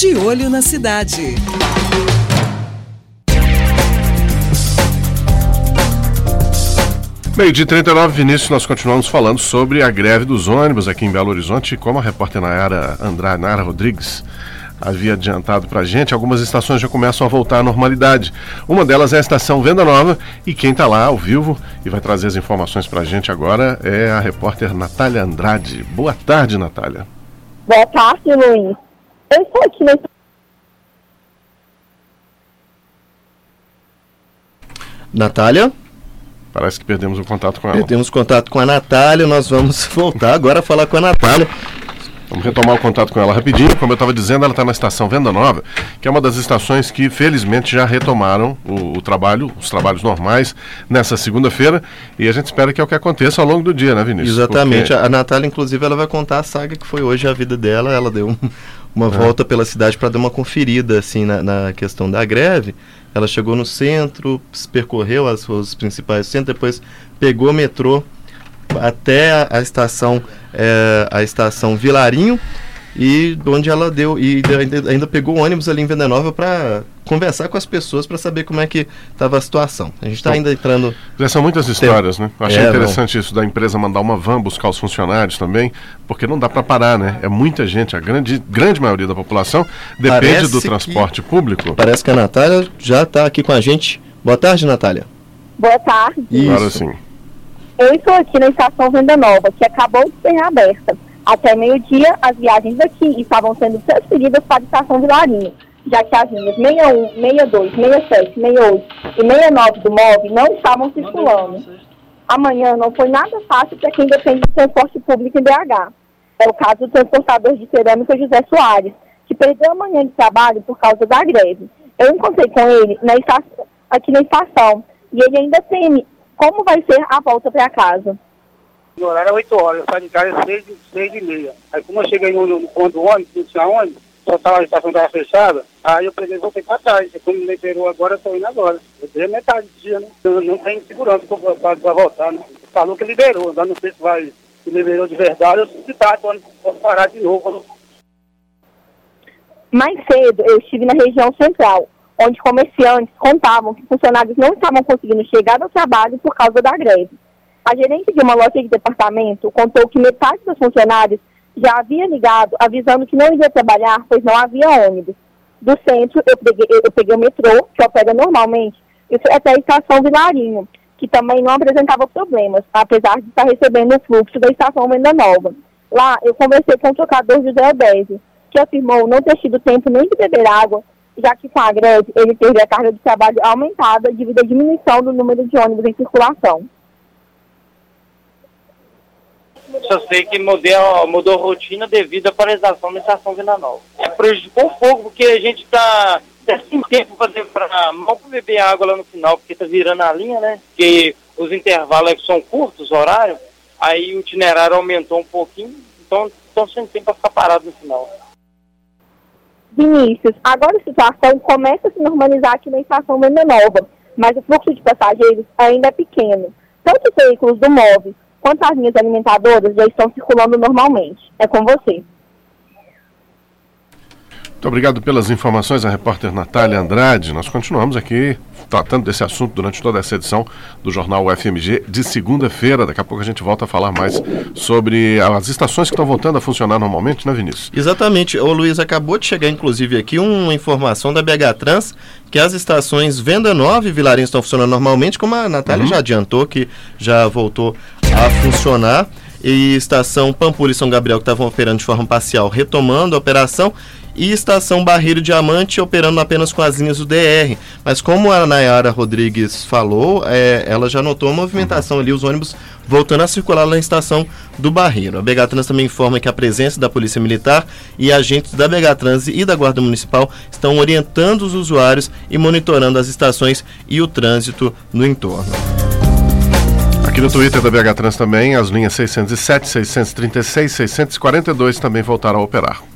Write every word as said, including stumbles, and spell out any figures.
De Olho na Cidade. Meio-dia trinta e nove, Vinícius, nós continuamos falando sobre a greve dos ônibus aqui em Belo Horizonte, como a repórter Nayara Andrade, Nayara Rodrigues, havia adiantado para a gente. Algumas estações já começam a voltar à normalidade. Uma delas é a estação Venda Nova, e quem está lá ao vivo e vai trazer as informações para a gente agora é a repórter Natália Andrade. Boa tarde, Natália. Boa tarde, Luiz. Eu estou aqui nesse... Natália? Parece que perdemos o contato com ela. Perdemos contato com a Natália, nós vamos voltar agora a falar com a Natália. Vamos retomar o contato com ela rapidinho. Como eu estava dizendo, ela está na estação Venda Nova, que é uma das estações que felizmente já retomaram o, o trabalho, os trabalhos normais nessa segunda-feira, e a gente espera que é o que aconteça ao longo do dia, né, Vinícius? Exatamente. Porque... A Natália, inclusive, ela vai contar a saga que foi hoje a vida dela. Ela deu um, uma é. volta pela cidade para dar uma conferida assim, na, na questão da greve. Ela chegou no centro, percorreu as, os principais centros, depois pegou o metrô até a, a estação é, a estação Vilarinho, e onde ela deu e ainda, ainda pegou o ônibus ali em Venda Nova para conversar com as pessoas para saber como é que estava a situação. A gente está ainda entrando... Já são muitas histórias, né? Eu achei é, interessante não. isso da empresa mandar uma van buscar os funcionários também, porque não dá para parar, né? É muita gente, a grande, grande maioria da população depende parece do transporte que, público. Parece que a Natália já está aqui com a gente. Boa tarde, Natália. Boa tarde. Isso. Agora sim. Eu estou aqui na estação Venda Nova, que acabou de ser reaberta. Até meio-dia, as viagens daqui estavam sendo transferidas para a estação Vilarinho, já que as linhas sessenta e um, sessenta e dois, sessenta e sete, sessenta e oito e sessenta e nove do M O V não estavam circulando. Amanhã não foi nada fácil para quem depende do transporte público em B H. É o caso do transportador de cerâmica José Soares, que perdeu a manhã de trabalho por causa da greve. Eu encontrei com ele na estação, aqui na estação, e ele ainda teme como vai ser a volta para casa. O horário é oito horas, eu saio de casa às seis, seis e meia. Aí como eu cheguei no, no ponto do ônibus, não tinha ônibus, só tava, a estação estava fechada, aí eu peguei e voltei para trás. E como me liberou agora, eu estou indo agora. Eu dei a metade do dia, né? Eu não tenho segurança para voltar, né? Falou que liberou, ainda não sei se vai, se liberou de verdade, eu se tá, então posso parar de novo. Mais cedo, eu estive na região central, onde comerciantes contavam que funcionários não estavam conseguindo chegar ao trabalho por causa da greve. A gerente de uma loja de departamento contou que metade dos funcionários já havia ligado avisando que não iria trabalhar, pois não havia ônibus. Do centro, eu peguei, eu peguei o metrô, que opera normalmente, e fui até a estação Vilarinho, que também não apresentava problemas, apesar de estar recebendo o fluxo da estação Venda Nova. Lá, eu conversei com o trocador José Odésio, que afirmou não ter tido tempo nem de beber água, já que com a greve ele teve a carga de trabalho aumentada devido à diminuição do número de ônibus em circulação. Só sei que mudou, mudou a rotina devido à paralisação da estação Venda Nova. É, prejudicou um pouco, porque a gente está sem tempo para fazer para mal para beber água lá no final, porque está virando a linha, né? Porque os intervalos é que são curtos, o horário, aí o itinerário aumentou um pouquinho, então estão sem tempo para ficar parado no final. Vinícius, agora a situação começa a se normalizar aqui na estação Venda Nova, mas o fluxo de passageiros ainda é pequeno. Tanto os veículos do M O V quanto as linhas alimentadoras já estão circulando normalmente. É com você. Muito obrigado pelas informações, a repórter Natália Andrade. Nós continuamos aqui tratando desse assunto durante toda essa edição do Jornal U F M G de segunda-feira. Daqui a pouco a gente volta a falar mais sobre as estações que estão voltando a funcionar normalmente, né, Vinícius? Exatamente. Ô, Luiz, acabou de chegar, inclusive, aqui uma informação da B H Trans, que as estações Venda Nova e Vilarinho estão funcionando normalmente, como a Natália uhum. já adiantou, que já voltou a funcionar. E estação Pampulha e São Gabriel, que estavam operando de forma parcial, retomando a operação, e estação Barreiro Diamante operando apenas com as linhas do D R. Mas como a Nayara Rodrigues falou, é, ela já notou a movimentação ali, os ônibus voltando a circular lá na estação do Barreiro. A B H Trans também informa que a presença da Polícia Militar e agentes da B H Trans e da Guarda Municipal estão orientando os usuários e monitorando as estações e o trânsito no entorno. Aqui no Twitter da B H Trans também, as linhas seiscentos e sete, seiscentos e trinta e seis, seiscentos e quarenta e dois também voltaram a operar.